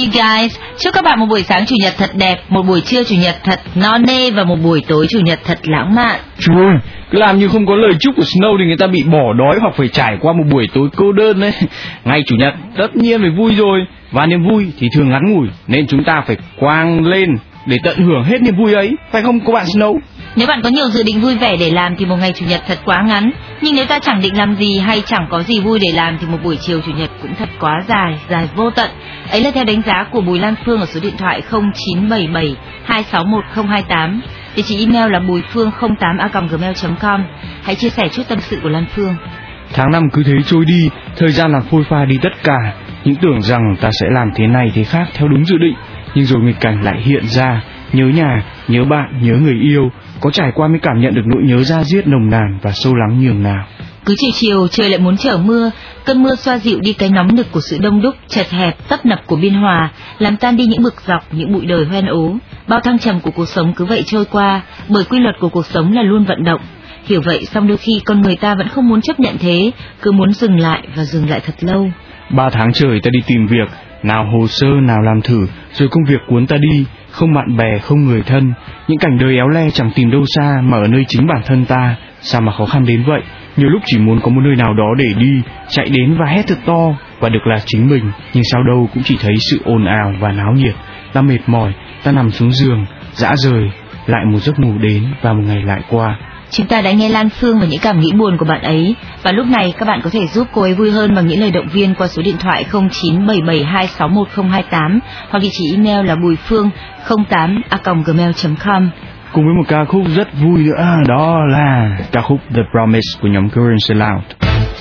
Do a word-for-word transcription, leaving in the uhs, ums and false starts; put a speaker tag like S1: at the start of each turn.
S1: you guys. Chúc các bạn một buổi sáng chủ nhật thật đẹp, một buổi trưa chủ nhật thật no nê và một buổi tối chủ nhật thật lãng mạn.
S2: Trời ơi, cứ làm như không có lời chúc của Snow thì người ta bị bỏ đói hoặc phải trải qua một buổi tối cô đơn đấy. Ngày chủ nhật tất nhiên phải vui rồi, và niềm vui thì thường ngắn ngủi, nên chúng ta phải quang lên để tận hưởng hết niềm vui ấy, phải không các bạn Snow?
S1: Nếu bạn có nhiều dự định vui vẻ để làm thì một ngày chủ nhật thật quá ngắn. Nhưng nếu ta chẳng định làm gì hay chẳng có gì vui để làm thì một buổi chiều chủ nhật cũng thật quá dài, dài vô tận. Ấy là theo đánh giá của Bùi Lan Phương ở số điện thoại không chín bảy bảy hai sáu một không hai tám. Địa chỉ email là bùi phương không tám a còng gmail chấm com. Hãy chia sẻ chút tâm sự của Lan Phương.
S2: Tháng năm cứ thế trôi đi, thời gian làm phôi pha đi tất cả. Những tưởng rằng ta sẽ làm thế này thế khác theo đúng dự định, nhưng rồi nghịch cảnh lại hiện ra. Nhớ nhà, nhớ bạn, nhớ người yêu, có trải qua mới cảm nhận được nỗi nhớ da diết nồng nàn và sâu lắng nhường nào.
S1: Cứ chiều chiều trời lại muốn trở mưa, cơn mưa xoa dịu đi cái nóng nực của sự đông đúc, chật hẹp, tấp nập của Biên Hòa, làm tan đi những bực dọc, những bụi đời hoen ố. Bao thăng trầm của cuộc sống cứ vậy trôi qua, bởi quy luật của cuộc sống là luôn vận động. Hiểu vậy, song đôi khi con người ta vẫn không muốn chấp nhận thế, cứ muốn dừng lại và dừng lại thật lâu.
S2: Ba tháng trời ta đi tìm việc, nào hồ sơ nào làm thử, rồi công việc cuốn ta đi, không bạn bè không người thân, những cảnh đời éo le chẳng tìm đâu xa mà ở nơi chính bản thân ta. Sao mà khó khăn đến vậy? Nhiều lúc chỉ muốn có một nơi nào đó để đi, chạy đến và hét thật to và được là chính mình, nhưng sao đâu cũng chỉ thấy sự ồn ào và náo nhiệt. Ta mệt mỏi, ta nằm xuống giường, dã rời, lại một giấc ngủ đến và một ngày lại qua.
S1: Chúng ta đã nghe Lan Phương và những cảm nghĩ buồn của bạn ấy, và lúc này các bạn có thể giúp cô ấy vui hơn bằng những lời động viên qua số điện thoại không chín bảy bảy hai sáu một không hai tám hoặc địa chỉ email là bùi phương không tám a còng gmail chấm com.
S2: Cùng với một ca khúc rất vui nữa, đó là ca khúc The Promise của nhóm Currency Loud.